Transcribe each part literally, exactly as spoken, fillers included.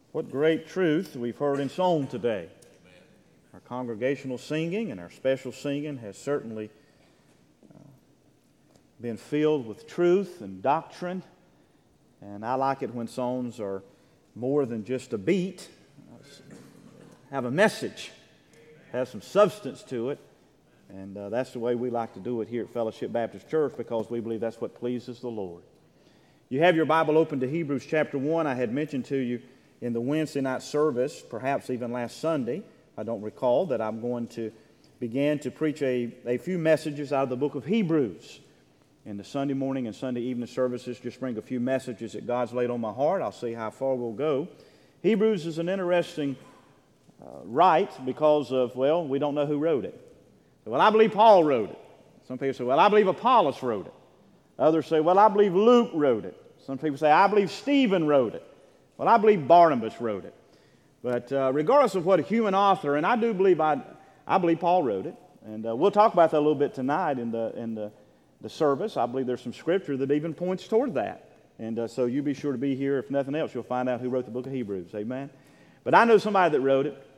What great truth we've heard in song today. Our congregational singing and our special singing has certainly uh, been filled with truth and doctrine. And I like it when songs are more than just a beat, uh, have a message, have some substance to it. And uh, that's the way we like to do it here at Fellowship Baptist Church, because we believe that's what pleases the Lord. You have your Bible open to Hebrews chapter one. I had mentioned to you in the Wednesday night service, perhaps even last Sunday, I don't recall, that I'm going to begin to preach a, a few messages out of the book of Hebrews. In the Sunday morning and Sunday evening services, just bring a few messages that God's laid on my heart. I'll see how far we'll go. Hebrews is an interesting uh, write because of, well, we don't know who wrote it. Well, I believe Paul wrote it. Some people say, well, I believe Apollos wrote it. Others say, well, I believe Luke wrote it. Some people say, I believe Stephen wrote it. Well, I believe Barnabas wrote it. But uh, regardless of what a human author, and I do believe I, I believe Paul wrote it, and uh, we'll talk about that a little bit tonight in the in the, the service. I believe there's some scripture that even points toward that, and uh, so you be sure to be here. If nothing else, you'll find out who wrote the book of Hebrews. Amen. But I know somebody that wrote it.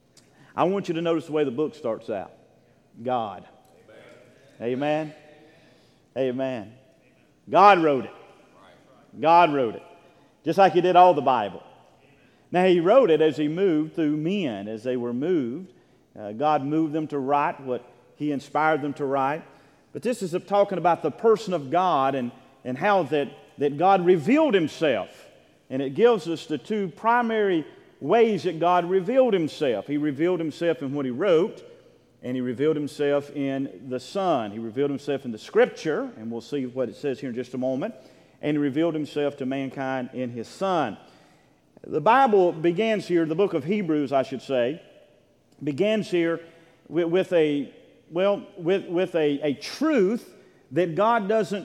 I want you to notice the way the book starts out. God. Amen. Amen. Amen. God wrote it. God wrote it. Just like He did all the Bible. Now, He wrote it as He moved through men, as they were moved. Uh, God moved them to write what He inspired them to write. But this is talking about the person of God and, and how that, that God revealed Himself. And it gives us the two primary ways that God revealed Himself. He revealed Himself in what He wrote, and He revealed Himself in the Son. He revealed Himself in the Scripture, and we'll see what it says here in just a moment. And He revealed Himself to mankind in His Son. The Bible begins here, the book of Hebrews, I should say, begins here with, with a, well, with, with a, a truth that God doesn't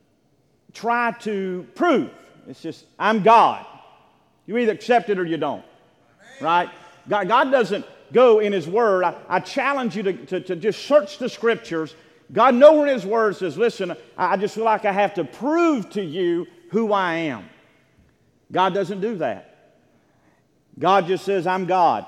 try to prove. It's just, I'm God. You either accept it or you don't. Right? God, God doesn't go in His Word. I, I challenge you to, to, to just search the Scriptures. God nowhere in His Word says, listen, I just feel like I have to prove to you who I am. God doesn't do that. God just says, I'm God.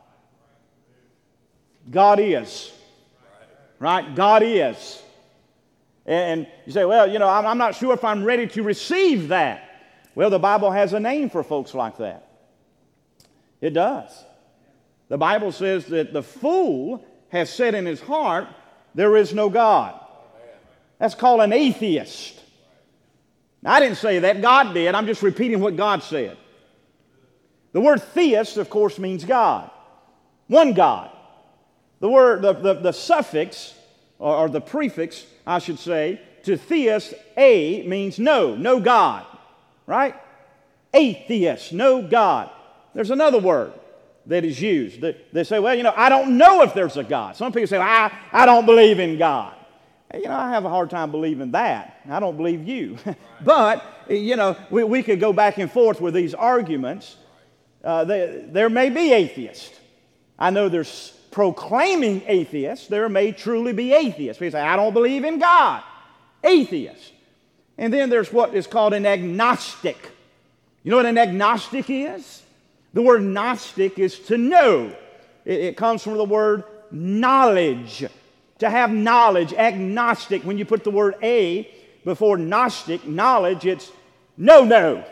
God is. Right? God is. And you say, well, you know, I'm not sure if I'm ready to receive that. Well, the Bible has a name for folks like that. It does. The Bible says that the fool has said in his heart, there is no God. That's called an atheist. Now, I didn't say that. God did. I'm just repeating what God said. The word theist, of course, means God. One God. The word, the, the, the suffix, or, or the prefix, I should say, to theist, a, means no, no God. Right? Atheist, no God. There's another word that is used. They, they say, well, you know, I don't know if there's a God. Some people say, well, I, I don't believe in God. You know, I have a hard time believing that. I don't believe you. But, you know, we, we could go back and forth with these arguments. Uh, they, there may be atheists. I know there's proclaiming atheists. There may truly be atheists. People say, I don't believe in God. Atheists. And then there's what is called an agnostic. You know what an agnostic is? The word gnostic is to know. It, it comes from the word knowledge. To have knowledge, agnostic. When you put the word a before gnostic, knowledge, it's no, no.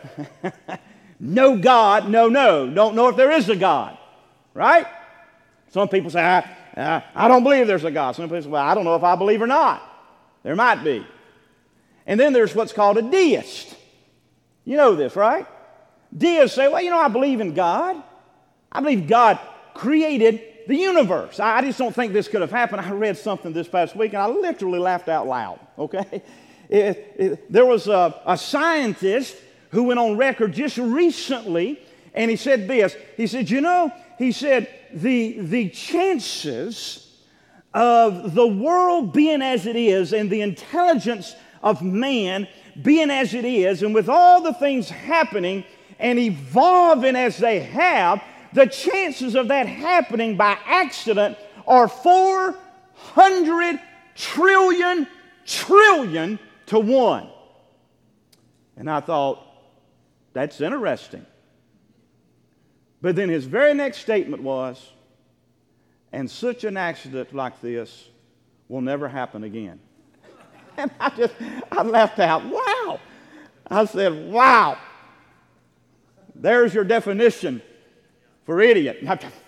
No God, no, no. Don't know if there is a God. Right? Some people say, I, I, I don't believe there's a God. Some people say, well, I don't know if I believe or not. There might be. And then there's what's called a deist. You know this, right? Deists say, well, you know, I believe in God. I believe God created the universe. I just don't think this could have happened. I read something this past week, and I literally laughed out loud, okay? It, it, there was a, a scientist who went on record just recently, and he said this. He said, you know, he said, the, the chances of the world being as it is and the intelligence of man being as it is, and with all the things happening and evolving as they have, the chances of that happening by accident are four hundred trillion trillion to one. And I thought, that's interesting. But then his very next statement was, and such an accident like this will never happen again. And I just, I laughed out, wow. I said, wow. There's your definition for idiot.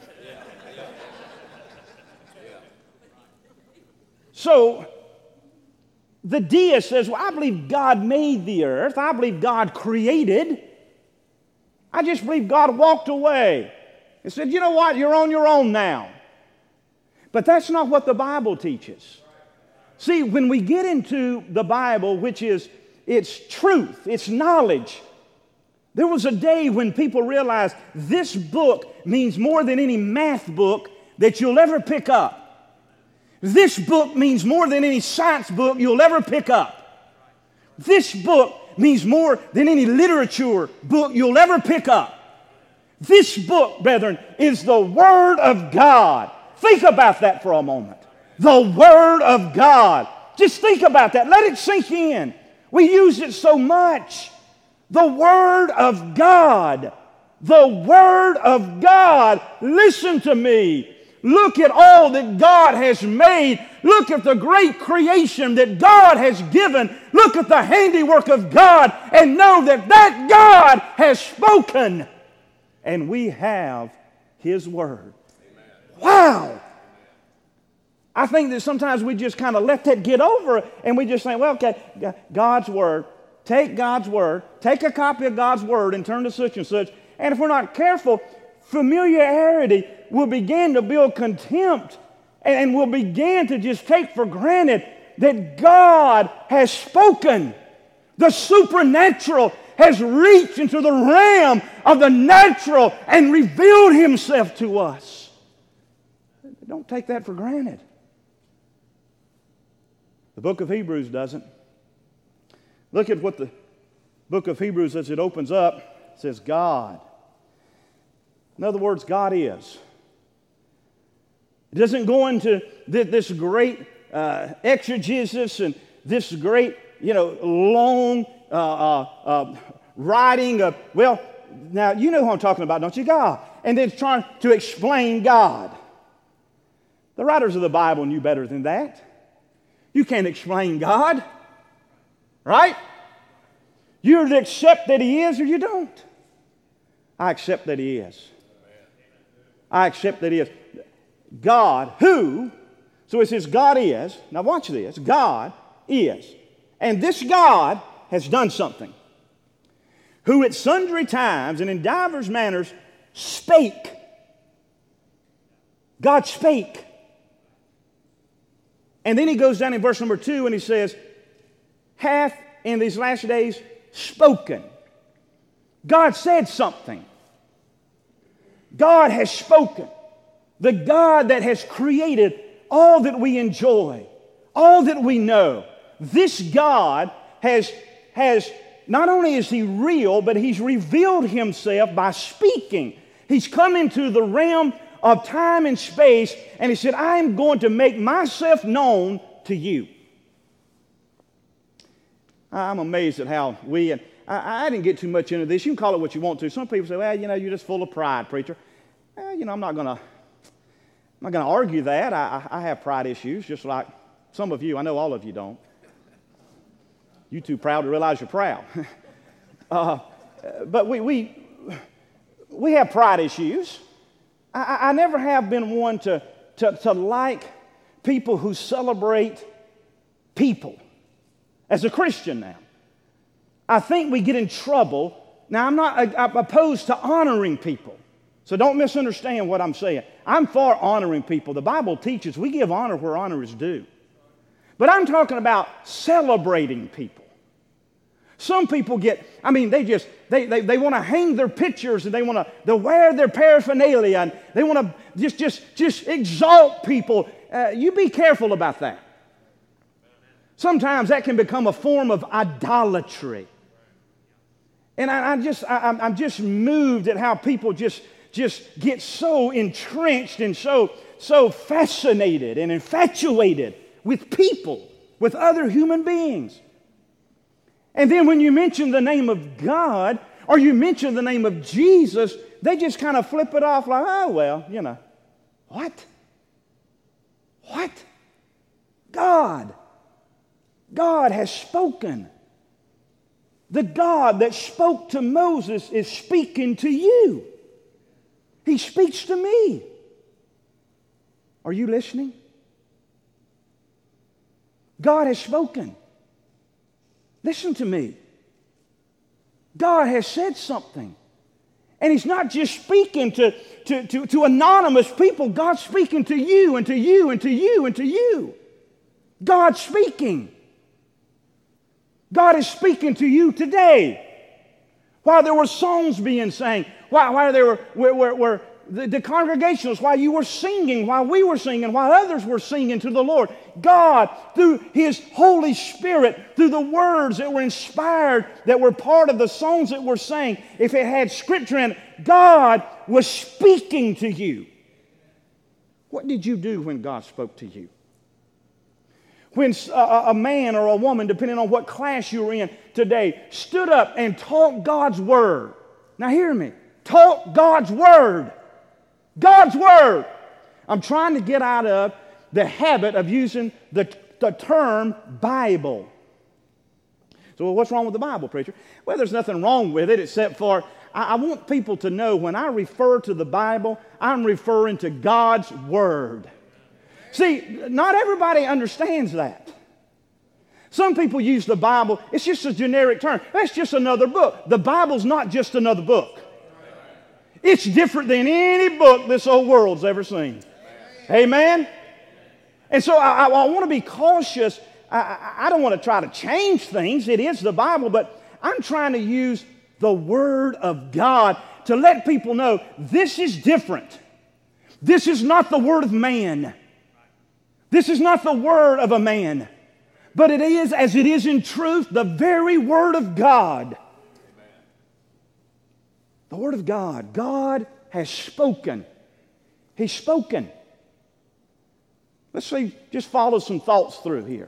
So, the deist says, well, I believe God made the earth. I believe God created. I just believe God walked away and said, you know what, you're on your own now. But that's not what the Bible teaches. See, when we get into the Bible, which is, it's truth, it's knowledge. There was a day when people realized this book means more than any math book that you'll ever pick up. This book means more than any science book you'll ever pick up. This book means more than any literature book you'll ever pick up. This book, brethren, is the Word of God. Think about that for a moment. The Word of God. Just think about that. Let it sink in. We use it so much. The Word of God. The Word of God. Listen to me. Look at all that God has made. Look at the great creation that God has given. Look at the handiwork of God and know that that God has spoken. And we have His Word. Amen. Wow! I think that sometimes we just kind of let that get over and we just say, well, okay, God's Word. Take God's Word. Take a copy of God's Word and turn to such and such. And if we're not careful, familiarity will begin to build contempt and will begin to just take for granted that God has spoken. The supernatural has reached into the realm of the natural and revealed Himself to us. Don't take that for granted. The book of Hebrews doesn't. Look at what the book of Hebrews, as it opens up, says God. In other words, God is. It doesn't go into this great uh, exegesis and this great, you know, long uh, uh, uh, writing of, well, now you know who I'm talking about, don't you? God. And then trying to explain God. The writers of the Bible knew better than that. You can't explain God, right? You either accept that He is or you don't. I accept that He is. I accept that He is. God, who, so it says God is. Now watch this. God is. And this God has done something. Who at sundry times and in divers manners spake. God spake. And then he goes down in verse number two and he says, hath in these last days spoken. God said something. God has spoken. The God that has created all that we enjoy, all that we know. This God has, has, not only is He real, but He's revealed Himself by speaking. He's come into the realm of time and space, and He said, I am going to make myself known to you. I'm amazed at how we, and I, I didn't get too much into this. You can call it what you want to. Some people say, well, you know, you're just full of pride, preacher. Well, you know, I'm not going to I'm not going to argue that. I, I have pride issues, just like some of you. I know all of you don't. You're too proud to realize you're proud. uh, but we, we, we have pride issues. I, I never have been one to, to, to like people who celebrate people. As a Christian now, I think we get in trouble. Now, I'm not I'm opposed to honoring people. So don't misunderstand what I'm saying. I'm for honoring people. The Bible teaches we give honor where honor is due. But I'm talking about celebrating people. Some people get, I mean, they just, they, they, they want to hang their pictures and they want to they wear their paraphernalia and they want to just, just, just exalt people. Uh, you be careful about that. Sometimes that can become a form of idolatry. And I, I just, I, I'm just moved at how people just, just get so entrenched and so, so fascinated and infatuated with people, with other human beings. And then when you mention the name of God, or you mention the name of Jesus, they just kind of flip it off like, oh, well, you know. What? What? God. God has spoken. The God that spoke to Moses is speaking to you. He speaks to me. Are you listening? God has spoken. Listen to me. God has said something. And He's not just speaking to, to, to, to anonymous people. God's speaking to you and to you and to you and to you. God's speaking. God is speaking to you today. While there were songs being sang, while, while there were, were, were, were the, the congregationals, while you were singing, while we were singing, while others were singing to the Lord, God, through His Holy Spirit, through the words that were inspired, that were part of the songs that were sang, if it had Scripture in it, God was speaking to you. What did you do when God spoke to you? When a, a man or a woman, depending on what class you were in today, stood up and taught God's Word. Now hear me. Taught God's Word. God's Word. I'm trying to get out of the habit of using the, the term Bible. So well, what's wrong with the Bible, preacher? Well, there's nothing wrong with it except for I, I want people to know when I refer to the Bible, I'm referring to God's Word. See, not everybody understands that. Some people use the Bible, it's just a generic term. That's just another book. The Bible's not just another book. It's different than any book this whole world's ever seen. Amen? And so I, I, I want to be cautious. I, I, I don't want to try to change things. It is the Bible, but I'm trying to use the Word of God to let people know this is different. This is not the word of man. This is not the word of a man, but it is, as it is in truth, the very Word of God. The Word of God. God has spoken. He's spoken. Let's see, just follow some thoughts through here.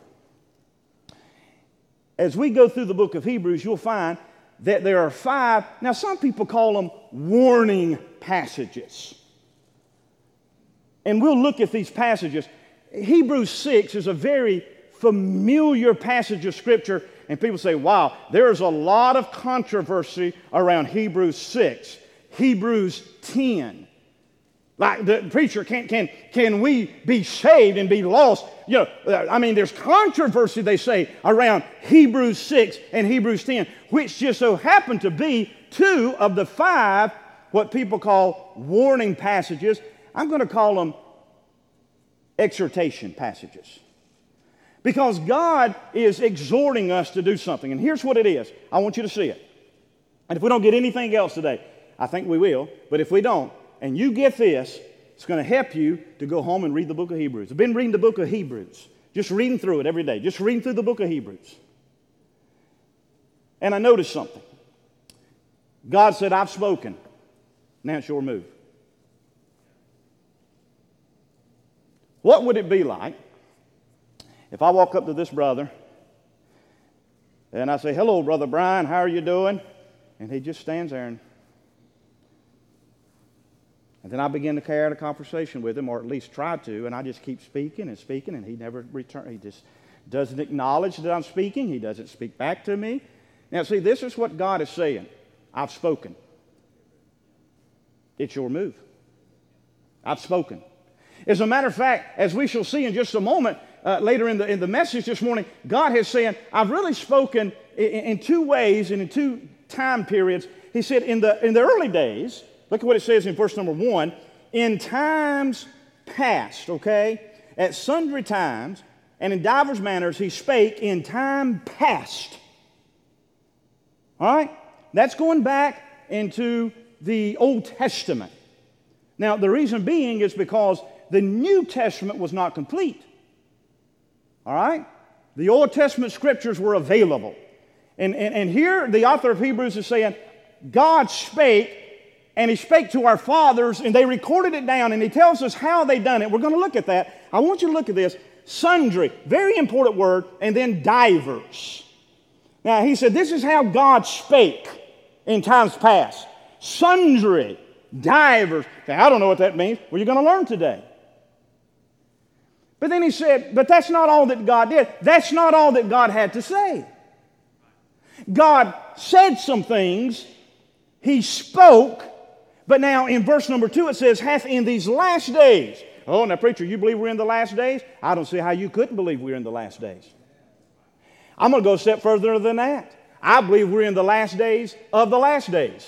As we go through the book of Hebrews, you'll find that there are five, now some people call them warning passages. And we'll look at these passages. Hebrews six is a very familiar passage of Scripture, and people say, wow, there's a lot of controversy around Hebrews six, Hebrews ten. Like the preacher, can, can, can we be saved and be lost? You know, I mean, there's controversy, they say, around Hebrews six and Hebrews ten, which just so happen to be two of the five, what people call warning passages. I'm going to call them exhortation passages. Because God is exhorting us to do something. And here's what it is. I want you to see it. And if we don't get anything else today, I think we will. But if we don't, and you get this, it's going to help you to go home and read the book of Hebrews. I've been reading the book of Hebrews. Just reading through it every day. Just reading through the book of Hebrews. And I noticed something. God said, I've spoken. Now it's your move. What would it be like if I walk up to this brother and I say, hello, Brother Brian, how are you doing? And he just stands there and, and then I begin to carry out a conversation with him, or at least try to, and I just keep speaking and speaking, and he never returns. He just doesn't acknowledge that I'm speaking. He doesn't speak back to me. Now, see, this is what God is saying. I've spoken. It's your move. I've spoken. As a matter of fact, as we shall see in just a moment, uh, later in the, in the message this morning, God has said, I've really spoken in, in two ways and in two time periods. He said in the, in the early days, look at what it says in verse number one, in times past, okay, at sundry times and in divers manners he spake in time past. All right? That's going back into the Old Testament. Now, the reason being is because the New Testament was not complete. All right? The Old Testament scriptures were available. And, and, and here the author of Hebrews is saying, God spake, and He spake to our fathers, and they recorded it down, and He tells us how they done it. We're going to look at that. I want you to look at this. Sundry, very important word, and then divers. Now, he said, this is how God spake. in times past. Sundry, divers. Now, I don't know what that means. Well, you're going to learn today. But then he said, but that's not all that God did. That's not all that God had to say. God said some things. He spoke. But now in verse number two it says, hath in these last days. Oh, now preacher, you believe we're in the last days? I don't see how you couldn't believe we're in the last days. I'm going to go a step further than that. I believe we're in the last days of the last days.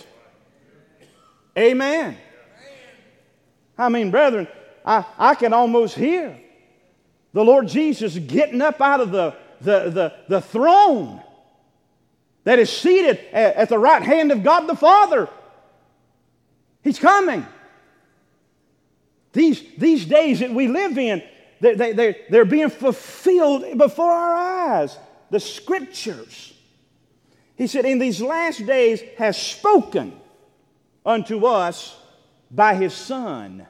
Amen. I mean, brethren, I, I can almost hear the Lord Jesus getting up out of the, the, the, the throne that is seated at, at the right hand of God the Father. He's coming. These, these days that we live in, they, they, they're, they're being fulfilled before our eyes. The Scriptures. He said, in these last days has spoken unto us by His Son.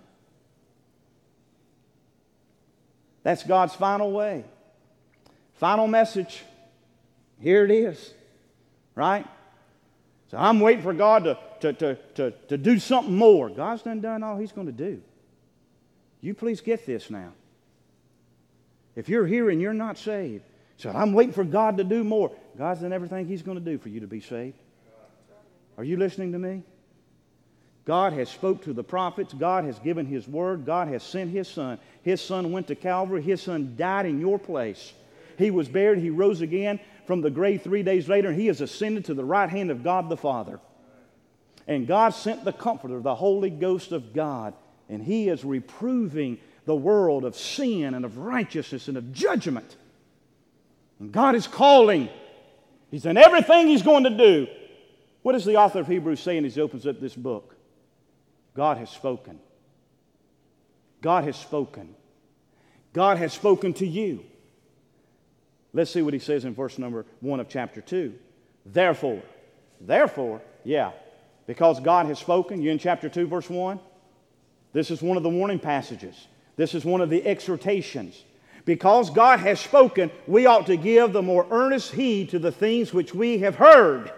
That's God's final way. Final message. Here it is. Right? So I'm waiting for God to, to, to, to, to do something more. God's done done all He's going to do. You please get this now. If you're here and you're not saved, so I'm waiting for God to do more. God's done everything He's going to do for you to be saved. Are you listening to me? God has spoke to the prophets. God has given His word. God has sent His Son. His Son went to Calvary. His Son died in your place. He was buried. He rose again from the grave three days later, and He has ascended to the right hand of God the Father. And God sent the Comforter, the Holy Ghost of God, and He is reproving the world of sin and of righteousness and of judgment. And God is calling. He's done everything He's going to do. What does the author of Hebrews say as he opens up this book? God has spoken. God has spoken. God has spoken to you. Let's see what he says in verse number one of chapter two. Therefore, therefore, yeah, because God has spoken. You in chapter two, verse one? This is one of the warning passages. This is one of the exhortations. Because God has spoken, we ought to give the more earnest heed to the things which we have heard.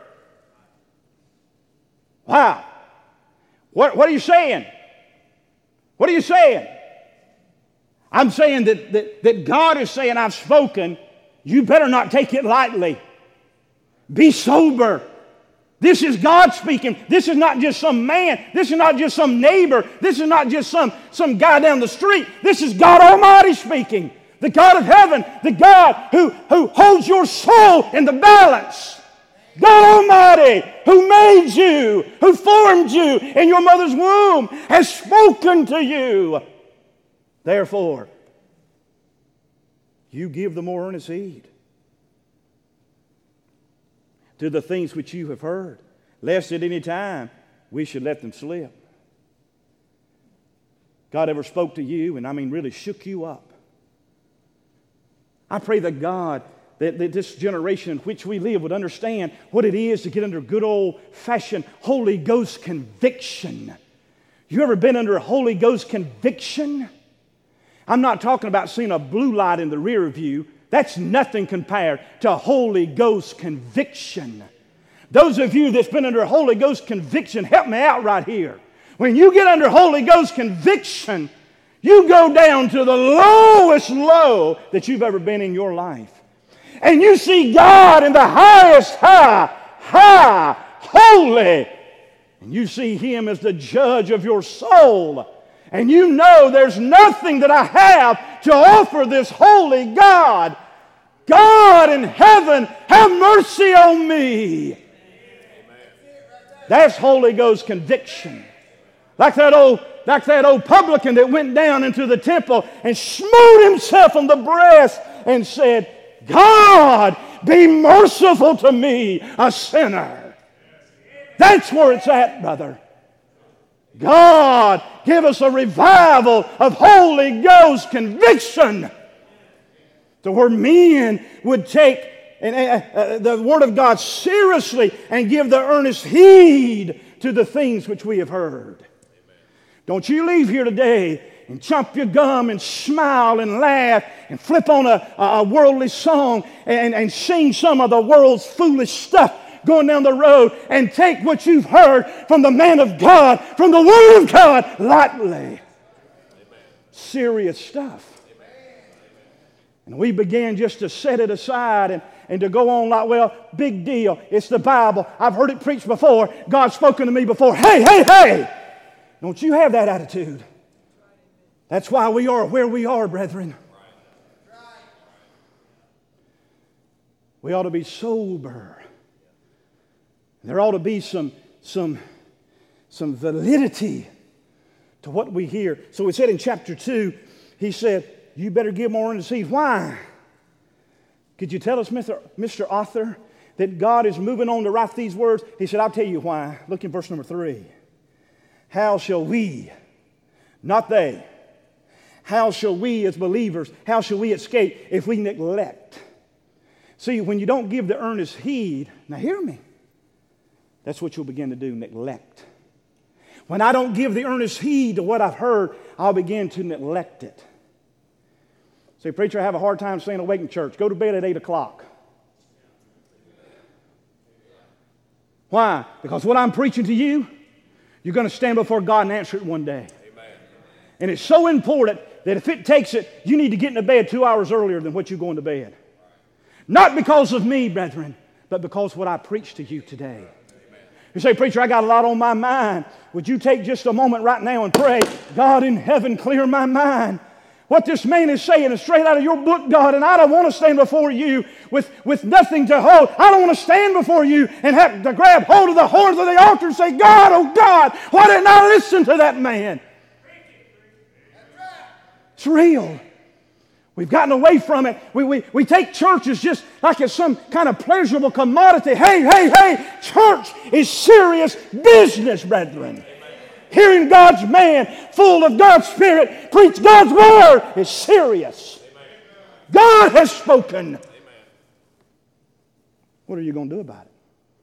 Wow. What, what are you saying? What are you saying? I'm saying that, that, that God is saying, I've spoken. You better not take it lightly. Be sober. This is God speaking. This is not just some man. This is not just some neighbor. This is not just some, some guy down the street. This is God Almighty speaking. The God of heaven. The God who, who holds your soul in the balance. God Almighty, who made you, who formed you in your mother's womb, has spoken to you. Therefore, you give the more earnest heed to the things which you have heard, lest at any time we should let them slip. God ever spoke to you, and I mean really shook you up? I pray that God, that, that this generation in which we live would understand what it is to get under good old-fashioned Holy Ghost conviction. You ever been under a Holy Ghost conviction? I'm not talking about seeing a blue light in the rear view. That's nothing compared to Holy Ghost conviction. Those of you that's been under Holy Ghost conviction, help me out right here. When you get under Holy Ghost conviction, you go down to the lowest low that you've ever been in your life. And you see God in the highest high, high, holy. And you see Him as the judge of your soul. And you know there's nothing that I have to offer this holy God. God in heaven, have mercy on me. That's Holy Ghost conviction. Like that old, like that old publican that went down into the temple and smote himself on the breast and said, God, be merciful to me, a sinner. That's where it's at, brother. God, give us a revival of Holy Ghost conviction to where men would take and, uh, uh, the Word of God seriously and give the earnest heed to the things which we have heard. Don't you leave here today and chomp your gum and smile and laugh and flip on a, a worldly song and, and sing some of the world's foolish stuff going down the road and take what you've heard from the man of God, from the Word of God, lightly. Amen. Serious stuff. Amen. And we began just to set it aside and, and to go on like, well, big deal. It's the Bible. I've heard it preached before. God's spoken to me before. Hey, hey, hey! Don't you have that attitude. That's why we are where we are, brethren. We ought to be sober. There ought to be some, some, some validity to what we hear. So we said in chapter two, he said, you better give more in the seed. Why? Could you tell us, Mister Mister Author, that God is moving on to write these words? He said, I'll tell you why. Look in verse number three. How shall we, not they, how shall we as believers, how shall we escape if we neglect? See, when you don't give the earnest heed, now hear me, that's what you'll begin to do, neglect. When I don't give the earnest heed to what I've heard, I'll begin to neglect it. Say, preacher, I have a hard time staying awake in church. Go to bed at eight o'clock. Why? Because what I'm preaching to you, you're going to stand before God and answer it one day. Amen. And it's so important that if it takes it, you need to get into bed two hours earlier than what you're going to bed. Not because of me, brethren, but because of what I preach to you today. Amen. You say, preacher, I got a lot on my mind. Would you take just a moment right now and pray, God in heaven, clear my mind. What this man is saying is straight out of your book, God, and I don't want to stand before you with, with nothing to hold. I don't want to stand before you and have to grab hold of the horns of the altar and say, God, oh God, why didn't I listen to that man? It's real. We've gotten away from it. We, we, we take church as just like it's some kind of pleasurable commodity. Hey, hey, hey, church is serious business, brethren. Hearing God's man full of God's Spirit preach God's Word is serious. Amen. God has spoken. Amen. What are you going to do about it?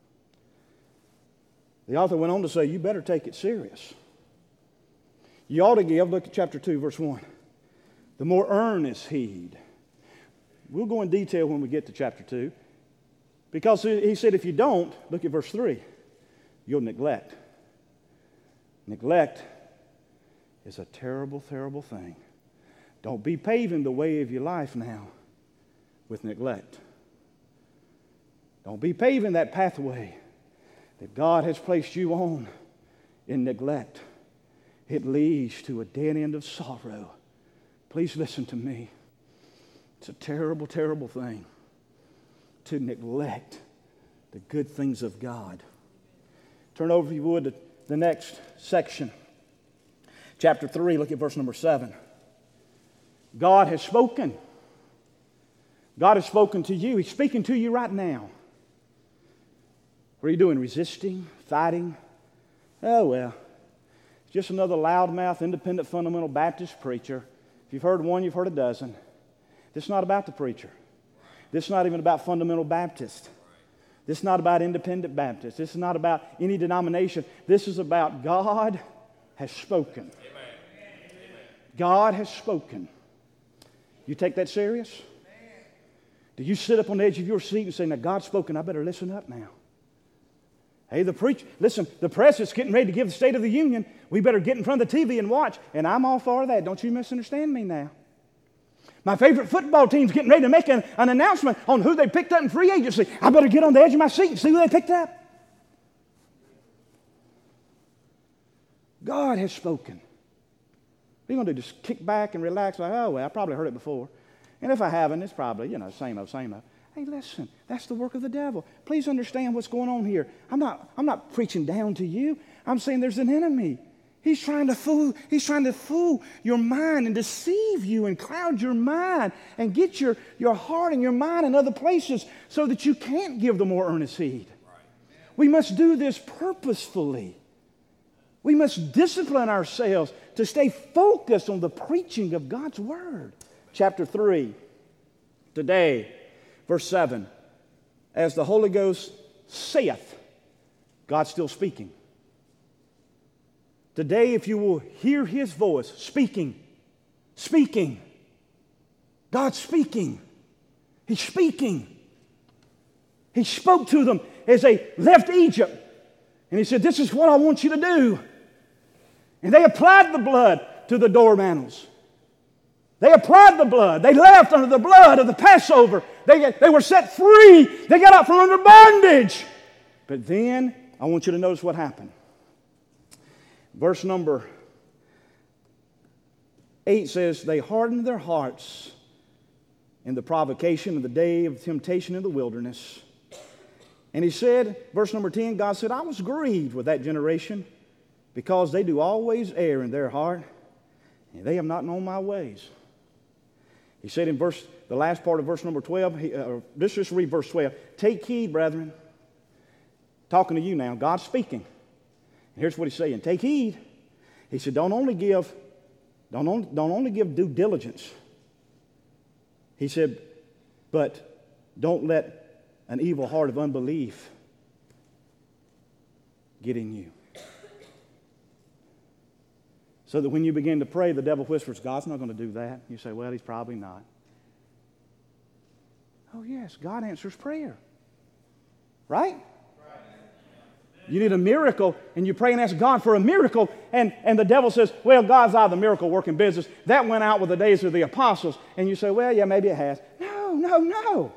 The author went on to say, you better take it serious. You ought to give, look at chapter two, verse one. The more earnest heed. We'll go in detail when we get to chapter two. Because he said if you don't, look at verse three, you'll neglect. Neglect is a terrible, terrible thing. Don't be paving the way of your life now with neglect. Don't be paving that pathway that God has placed you on in neglect. It leads to a dead end of sorrow. Please listen to me. It's a terrible, terrible thing to neglect the good things of God. Turn over, if you would, to the next section. Chapter three, look at verse number seven. God has spoken. God has spoken to you. He's speaking to you right now. What are you doing? Resisting? Fighting? Oh, well. It's just another loudmouth, independent, fundamental Baptist preacher. If you've heard one, you've heard a dozen. This is not about the preacher. This is not even about fundamental Baptist. This is not about independent Baptist. This is not about any denomination. This is about God has spoken. Amen. God has spoken. You take that serious? Do you sit up on the edge of your seat and say, now God's spoken, I better listen up now? Hey, the preacher, listen, the press is getting ready to give the State of the Union. We better get in front of the T V and watch. And I'm all for that. Don't you misunderstand me now. My favorite football team's getting ready to make an, an announcement on who they picked up in free agency. I better get on the edge of my seat and see who they picked up. God has spoken. What are you going to do? Just kick back and relax? Like, oh, well, I probably heard it before. And if I haven't, it's probably, you know, same old, same old. Hey, listen, that's the work of the devil. Please understand what's going on here. I'm not, I'm not preaching down to you. I'm saying there's an enemy. He's trying to fool, he's trying to fool your mind and deceive you and cloud your mind and get your, your heart and your mind in other places so that you can't give the more earnest heed. Right. We must do this purposefully. We must discipline ourselves to stay focused on the preaching of God's Word. Chapter three, today, verse seven. As the Holy Ghost saith, God's still speaking. Today, if you will hear His voice speaking, speaking, God's speaking. He's speaking. He spoke to them as they left Egypt. And he said, this is what I want you to do. And they applied the blood to the door mantles. They applied the blood. They left under the blood of the Passover. They, they were set free. They got out from under bondage. But then, I want you to notice what happened. Verse number eight says, they hardened their hearts in the provocation of the day of temptation in the wilderness. And he said, verse number ten, God said, I was grieved with that generation because they do always err in their heart, and they have not known my ways. He said in verse, the last part of verse number twelve, he, uh, let's just read verse twelve. Take heed, brethren. Talking to you now, God's speaking. And here's what he's saying. Take heed. He said, don't only give, don't only, don't only give due diligence. He said, but don't let an evil heart of unbelief get in you. So that when you begin to pray, the devil whispers, God's not going to do that. You say, well, he's probably not. Oh, yes, God answers prayer. Right? You need a miracle, and you pray and ask God for a miracle, and, and the devil says, well, God's out of the miracle working business. That went out with the days of the apostles. And you say, well, yeah, maybe it has. No, no, no.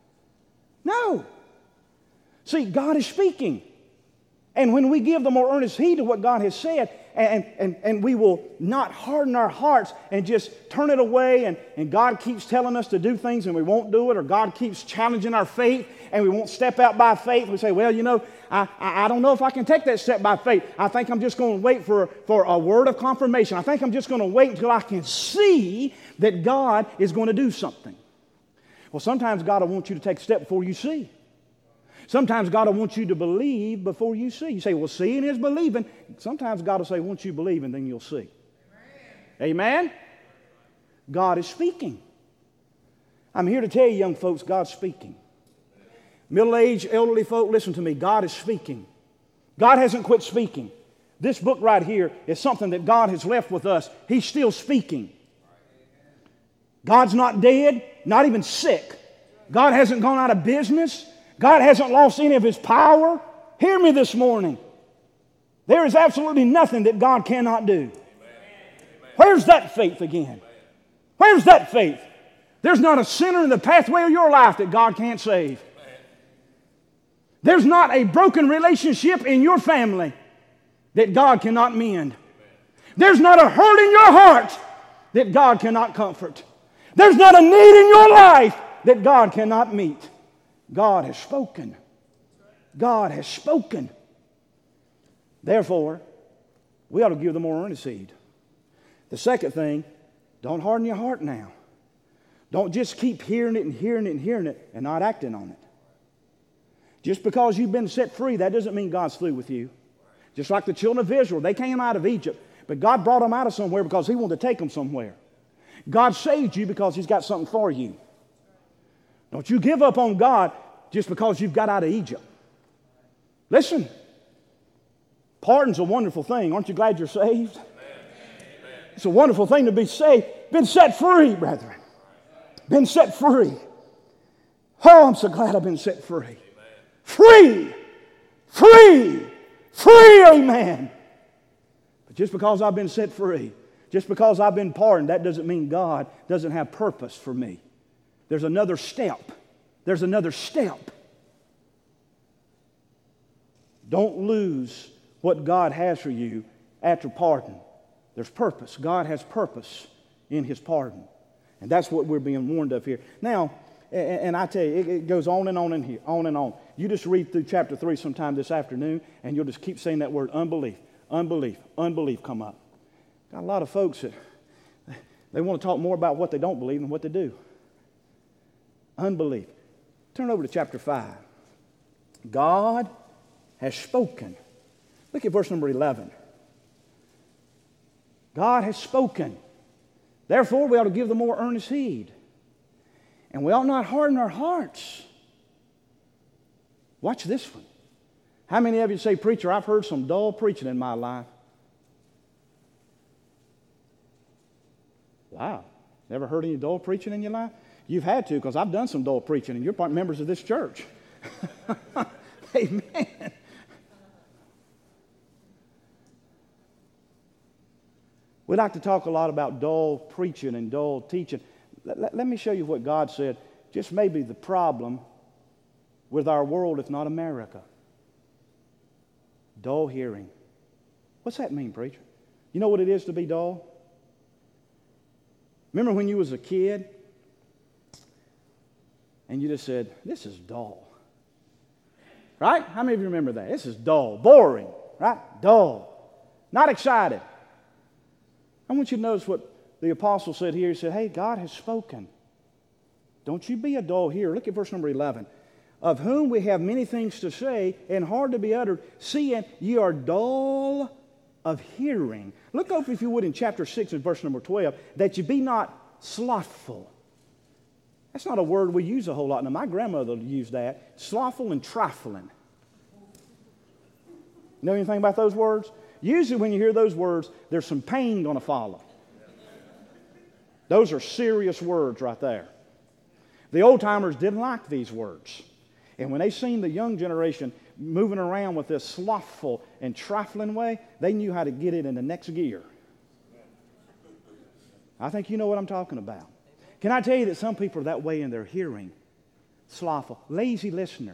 No. See, God is speaking. And when we give the more earnest heed to what God has said, and, and, and we will not harden our hearts and just turn it away, and, and God keeps telling us to do things and we won't do it, or God keeps challenging our faith and we won't step out by faith. We say, well, you know, I, I, I don't know if I can take that step by faith. I think I'm just going to wait for, for a word of confirmation. I think I'm just going to wait until I can see that God is going to do something. Well, sometimes God will want you to take a step before you see. Sometimes God will want you to believe before you see. You say, well, seeing is believing. Sometimes God will say, once you believe, and then you'll see. Amen? Amen? God is speaking. I'm here to tell you, young folks, God's speaking. Middle-aged, elderly folk, listen to me. God is speaking. God hasn't quit speaking. This book right here is something that God has left with us. He's still speaking. God's not dead, not even sick. God hasn't gone out of business. God hasn't lost any of His power. Hear me this morning. There is absolutely nothing that God cannot do. Amen. Where's that faith again? Where's that faith? There's not a sinner in the pathway of your life that God can't save. Amen. There's not a broken relationship in your family that God cannot mend. Amen. There's not a hurt in your heart that God cannot comfort. There's not a need in your life that God cannot meet. God has spoken. God has spoken. Therefore, we ought to give the more earnest heed. The second thing, don't harden your heart now. Don't just keep hearing it and hearing it and hearing it and not acting on it. Just because you've been set free, that doesn't mean God's through with you. Just like the children of Israel, they came out of Egypt, but God brought them out of somewhere because He wanted to take them somewhere. God saved you because He's got something for you. Don't you give up on God just because you've got out of Egypt. Listen, pardon's a wonderful thing. Aren't you glad you're saved? Amen. It's a wonderful thing to be saved. Been set free, brethren. Been set free. Oh, I'm so glad I've been set free. Amen. Free! Free! Free, amen. But just because I've been set free, just because I've been pardoned, that doesn't mean God doesn't have purpose for me. There's another step. There's another step. Don't lose what God has for you after pardon. There's purpose. God has purpose in His pardon. And that's what we're being warned of here. Now, and I tell you, it goes on and on and here, on and on. You just read through chapter three sometime this afternoon, and you'll just keep saying that word unbelief, unbelief, unbelief come up. Got a lot of folks that they want to talk more about what they don't believe than what they do. Unbelief. Turn over to chapter five. God has spoken. Look at verse number eleven. God has spoken. Therefore, we ought to give the more earnest heed. And we ought not harden our hearts. Watch this one. How many of you say, preacher, I've heard some dull preaching in my life? Wow. Never heard any dull preaching in your life? You've had to, because I've done some dull preaching, and you're part members of this church. Amen. We like to talk a lot about dull preaching and dull teaching. Let, let, let me show you what God said. Just maybe the problem with our world, if not America. Dull hearing. What's that mean, preacher? You know what it is to be dull? Remember when you was a kid and you just said, this is dull. Right? How many of you remember that? This is dull, boring, right? Dull, not excited. I want you to notice what the apostle said here. He said, hey, God has spoken. Don't you be a dull hearer. Look at verse number eleven. Of whom we have many things to say and hard to be uttered, seeing ye are dull of hearing. Look over, if you would, in chapter six and verse number twelve, that you be not slothful. That's not a word we use a whole lot. Now, my grandmother used that. Slothful and trifling. You know anything about those words? Usually when you hear those words, there's some pain going to follow. Those are serious words right there. The old-timers didn't like these words. And when they seen the young generation moving around with this slothful and trifling way, they knew how to get it in the next gear. I think you know what I'm talking about. Can I tell you that some people are that way in their hearing? Slothful. Lazy listeners.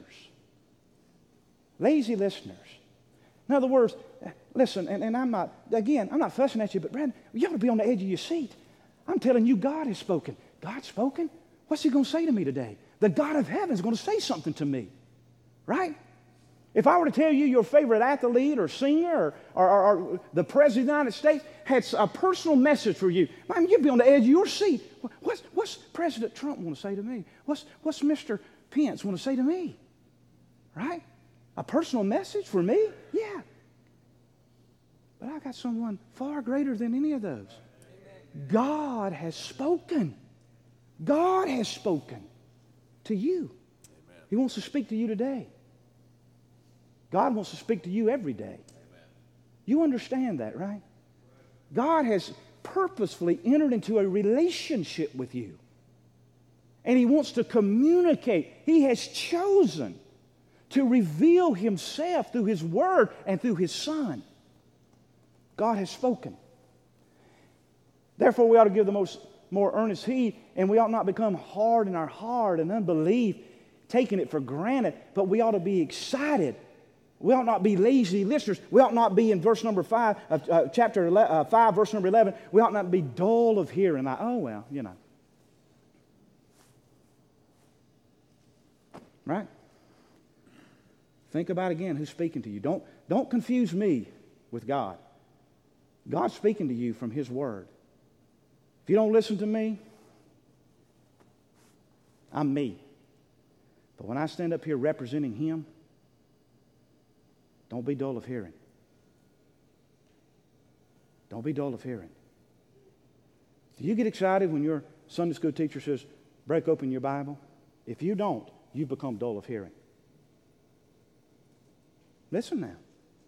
Lazy listeners. In other words, listen, and, and I'm not, again, I'm not fussing at you, but Brandon, you ought to be on the edge of your seat. I'm telling you, God has spoken. God spoken? What's He going to say to me today? The God of heaven is going to say something to me. Right? If I were to tell you your favorite athlete or singer or, or, or the President of the United States had a personal message for you, I mean, you'd be on the edge of your seat. What's, what's President Trump want to say to me? What's, what's Mister Pence want to say to me? Right? A personal message for me? Yeah. But I got someone far greater than any of those. God has spoken. God has spoken to you. Amen. He wants to speak to you today. God wants to speak to you every day. Amen. You understand that, right? God has purposefully entered into a relationship with you. And He wants to communicate. He has chosen to reveal Himself through His Word and through His Son. God has spoken. Therefore, we ought to give the most more earnest heed, and we ought not become hard in our heart and unbelief, taking it for granted, but we ought to be excited. We ought not be lazy listeners. We ought not be, in verse number five, uh, uh, chapter eleven, uh, five, verse number eleven, we ought not be dull of hearing. Like, oh, well, you know. Right? Think about again who's speaking to you. Don't, don't confuse me with God. God's speaking to you from His Word. If you don't listen to me, I'm me. But when I stand up here representing Him, don't be dull of hearing. Don't be dull of hearing. Do you get excited when your Sunday school teacher says, break open your Bible? If you don't, you become dull of hearing. Listen now.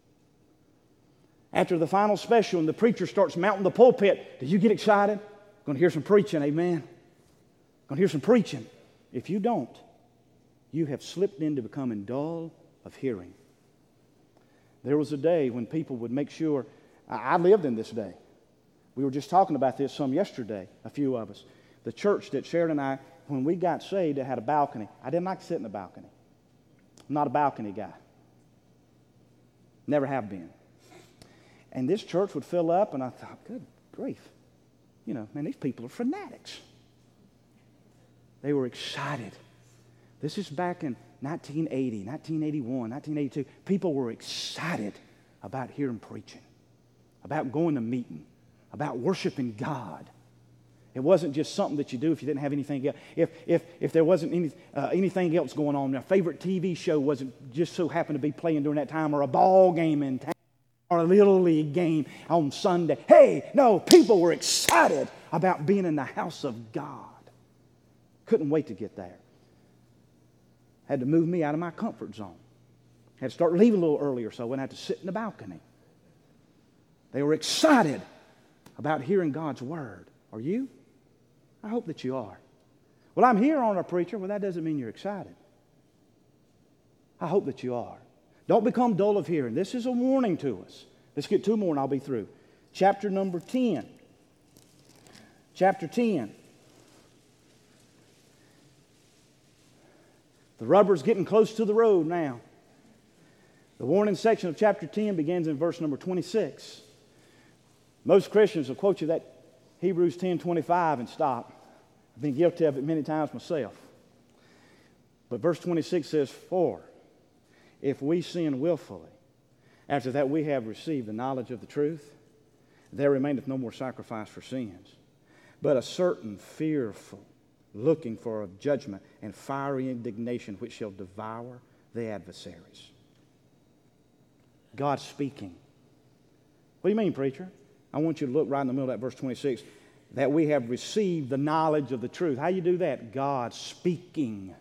After the final special and the preacher starts mounting the pulpit, do you get excited? Going to hear some preaching, amen? Going to hear some preaching. If you don't, you have slipped into becoming dull of hearing. There was a day when people would make sure, I lived in this day. We were just talking about this some yesterday, a few of us. The church that Sharon and I, when we got saved, it had a balcony. I didn't like to sit in the balcony. I'm not a balcony guy. Never have been. And this church would fill up, and I thought, good grief. You know, man, these people are fanatics. They were excited. This is back in nineteen eighty, nineteen eighty-one, nineteen eighty-two. People were excited about hearing preaching, about going to meeting, about worshiping God. It wasn't just something that you do if you didn't have anything else. If, if, if there wasn't any, uh, anything else going on, your favorite T V show wasn't just so happened to be playing during that time, or a ball game in town, or a Little League game on Sunday. Hey, no, people were excited about being in the house of God. Couldn't wait to get there. Had to move me out of my comfort zone. Had to start leaving a little earlier so I wouldn't have to sit in the balcony. They were excited about hearing God's Word. Are you? I hope that you are. Well, I'm here on a preacher. Well, that doesn't mean you're excited. I hope that you are. Don't become dull of hearing. This is a warning to us. Let's get two more and I'll be through. Chapter number ten. Chapter ten. The rubber's getting close to the road now. The warning section of chapter ten begins in verse number twenty-six. Most Christians will quote you that Hebrews ten twenty-five and stop. I've been guilty of it many times myself. But verse twenty-six says, "For if we sin willfully, after that we have received the knowledge of the truth, there remaineth no more sacrifice for sins, but a certain fearful looking for a judgment and fiery indignation which shall devour the adversaries." God speaking. What do you mean, preacher? I want you to look right in the middle of that verse twenty-six. That we have received the knowledge of the truth. How you do that? God speaking.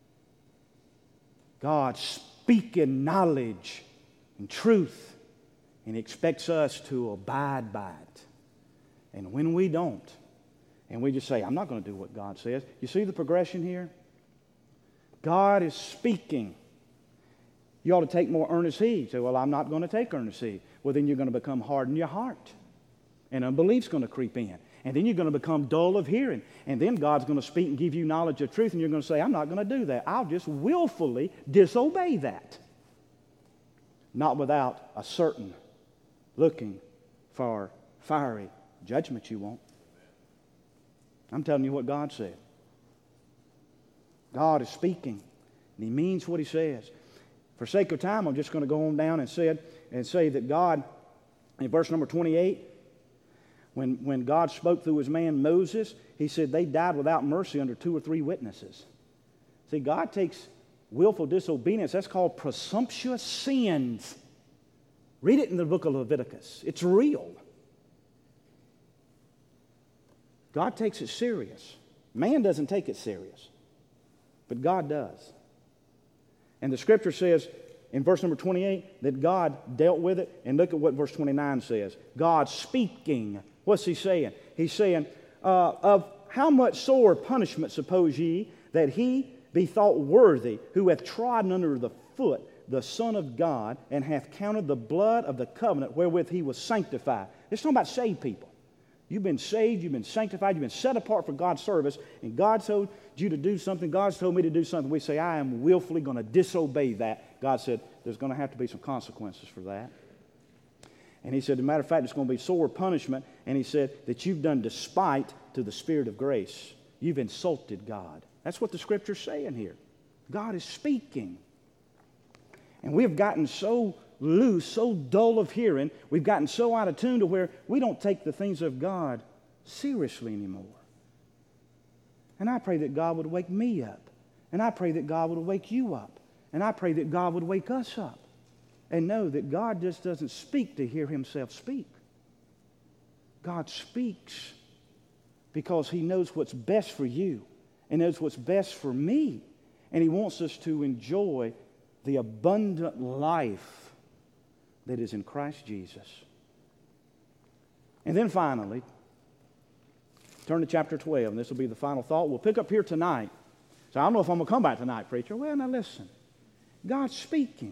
God speaking knowledge and truth. And He expects us to abide by it. And when we don't, and we just say, I'm not going to do what God says. You see the progression here? God is speaking. You ought to take more earnest heed. Say, well, I'm not going to take earnest heed. Well, then you're going to become hard in your heart. And unbelief's going to creep in. And then you're going to become dull of hearing. And then God's going to speak and give you knowledge of truth. And you're going to say, I'm not going to do that. I'll just willfully disobey that. Not without a certain looking for fiery judgment you won't. I'm telling you what God said. God is speaking, and He means what He says. For sake of time, I'm just going to go on down and say, and say that God, in verse number twenty-eight, when, when God spoke through His man Moses, He said they died without mercy under two or three witnesses. See, God takes willful disobedience. That's called presumptuous sins. Read it in the book of Leviticus. It's real. God takes it serious. Man doesn't take it serious, but God does. And the Scripture says in verse number twenty-eight that God dealt with it. And look at what verse twenty-nine says. God speaking. What's He saying? He's saying, uh, of how much sore punishment suppose ye that He be thought worthy who hath trodden under the foot the Son of God and hath counted the blood of the covenant wherewith He was sanctified. It's talking about saved people. You've been saved, you've been sanctified, you've been set apart for God's service, and God told you to do something, God's told me to do something. We say, I am willfully going to disobey that. God said, there's going to have to be some consequences for that. And He said, as a matter of fact, it's going to be sore punishment. And He said that you've done despite to the Spirit of grace. You've insulted God. That's what the Scripture's saying here. God is speaking. And we have gotten so loose, so dull of hearing, we've gotten so out of tune to where we don't take the things of God seriously anymore. And I pray that God would wake me up. And I pray that God would wake you up. And I pray that God would wake us up and know that God just doesn't speak to hear Himself speak. God speaks because He knows what's best for you and knows what's best for me. And He wants us to enjoy the abundant life that is in Christ Jesus. And then finally, turn to chapter twelve, and this will be the final thought. We'll pick up here tonight. So I don't know if I'm going to come back tonight, preacher. Well, now listen. God's speaking.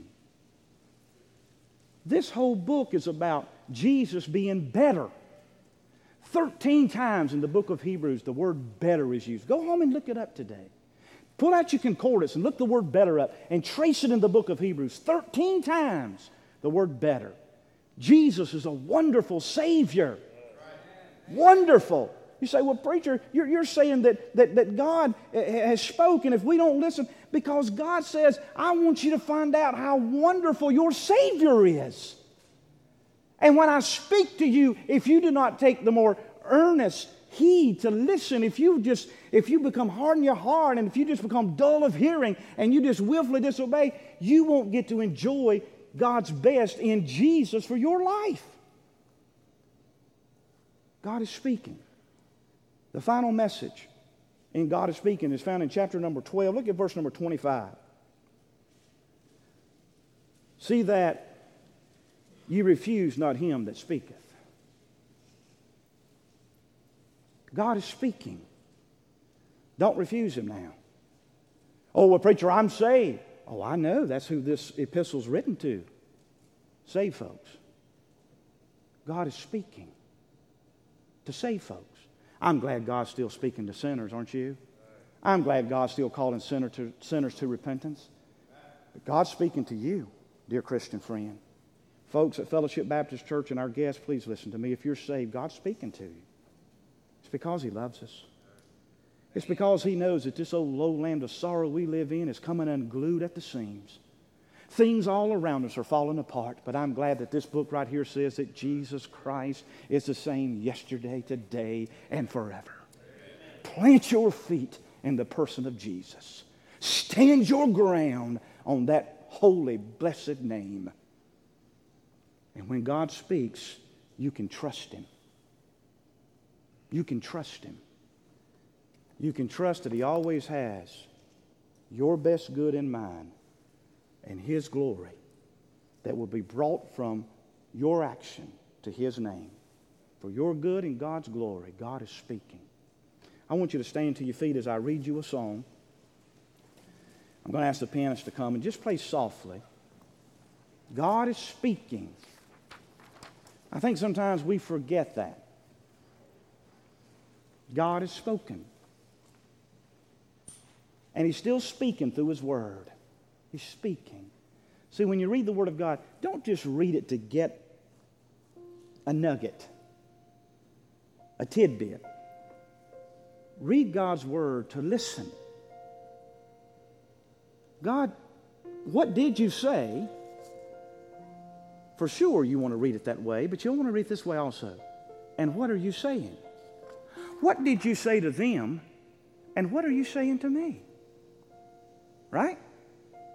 This whole book is about Jesus being better. Thirteen times in the book of Hebrews, the word better is used. Go home and look it up today. Pull out your concordance and look the word better up and trace it in the book of Hebrews. Thirteen times the word better. Jesus is a wonderful Savior. Wonderful. You say, well, preacher, you're, you're saying that, that, that God has spoken if we don't listen, because God says, I want you to find out how wonderful your Savior is. And when I speak to you, if you do not take the more earnest heed to listen, if you just, if you become hard in your heart, and if you just become dull of hearing, and you just willfully disobey, you won't get to enjoy God's best in Jesus for your life. God is speaking. The final message in God is speaking is found in chapter number twelve. Look at verse number twenty-five. See that ye refuse not Him that speaketh. God is speaking. Don't refuse Him now. Oh, well, preacher, I'm saved. Oh, I know. That's who this epistle's written to. Saved folks. God is speaking to save folks. I'm glad God's still speaking to sinners, aren't you? I'm glad God's still calling sinner to, sinners to repentance. But God's speaking to you, dear Christian friend. Folks at Fellowship Baptist Church and our guests, please listen to me. If you're saved, God's speaking to you. It's because He loves us. It's because He knows that this old low land of sorrow we live in is coming unglued at the seams. Things all around us are falling apart, but I'm glad that this book right here says that Jesus Christ is the same yesterday, today, and forever. Plant your feet in the person of Jesus. Stand your ground on that holy, blessed name. And when God speaks, you can trust Him. You can trust Him. You can trust that He always has your best good in mind and His glory that will be brought from your action to His name. For your good and God's glory, God is speaking. I want you to stand to your feet as I read you a song. I'm going to ask the pianist to come and just play softly. God is speaking. I think sometimes we forget that. God has spoken. And He's still speaking through His Word. He's speaking. See, when you read the Word of God, don't just read it to get a nugget, a tidbit. Read God's Word to listen. God, what did you say? For sure you want to read it that way, but you'll want to read it this way also. And what are you saying? What did you say to them, and what are you saying to me? Right?